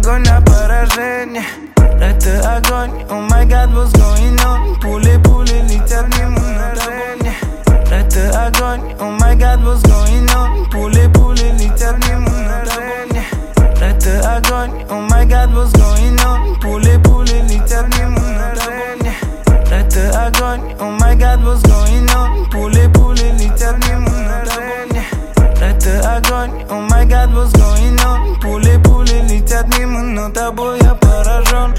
огонь на поражение. Это огонь, oh my god, what's going on? Пули летят мимо мгновения. Это огонь, oh my god, what's going on? Пули летят мимо мгновения. Это огонь, oh my god, what's going on? Пули летят мимо мгновения. Это огонь, oh my god, what's going on?